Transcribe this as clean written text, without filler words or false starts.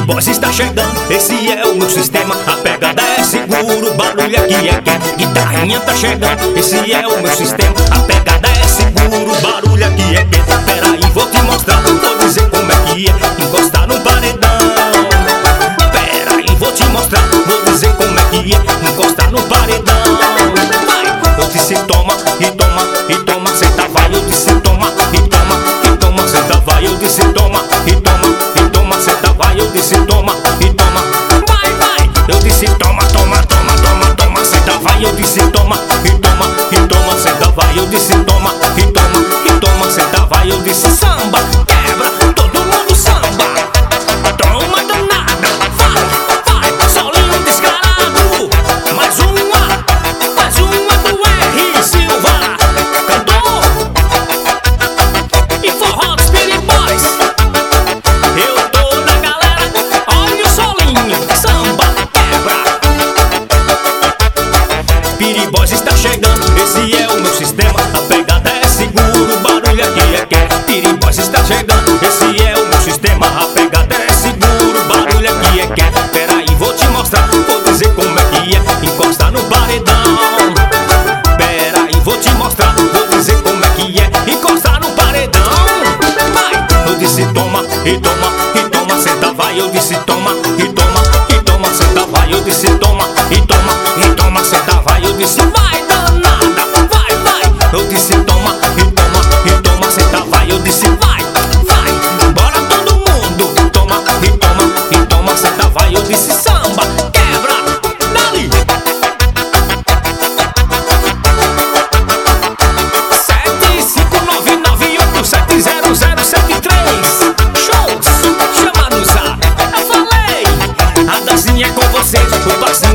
Boys está chegando, esse é o meu sistema. A pegada é seguro, o barulho aqui é quente. Guitarrinha tá chegando, esse é o meu sistema. A pegada é seguro, o barulho aqui é quente. Peraí, vou te mostrar, vou dizer como é que é encostar num paredão. Peraí, vou te mostrar, vou dizer como é que é encostar num paredão. Vai, eu disse toma, e toma, e toma, senta vai. Eu disse toma, e toma, e toma, senta vai. Eu disse toma, e toma, e toma, senta vai. Eu disse toma, e toma, vai, vai. Eu disse toma, toma, toma, toma, toma, senta vai. Eu disse toma, e toma, e toma, senta vai. Eu disse toma, e toma, e toma, senta vai. Eu disse samba, quebra, todo mundo samba. Toma danada, vai, vai, solinho descarado. Mais uma do R. Silva, cantor e forró dos Speedy Boys. Eu tô na galera, olha o solinho, samba, quebra. Speedy Boys está chegando, esse é o meu sistema. A pegada é seguro, o barulho aqui é quente. Speedy Boys está chegando, esse é o meu sistema. A pegada é seguro, o barulho aqui é quente. Peraí, vou te mostrar, vou dizer como é que é encosta no paredão. Peraí, vou te mostrar, vou dizer como é que é encostar no paredão. Vai, eu disse toma, e toma, e toma, senta vai. Eu disse toma, e toma, e toma, senta vai. Eu disse toma, e toma, e toma, senta vai. Eu disse vai danada, vai, vai. Eu disse toma, e toma, e toma, senta vai. Eu disse vai, vai, bora todo mundo. Toma, e toma, e toma, senta vai. Eu disse samba, quebra, dali. 75998700073. Shows, chama no zap. Eu falei, a dancinha é com vocês, o passinho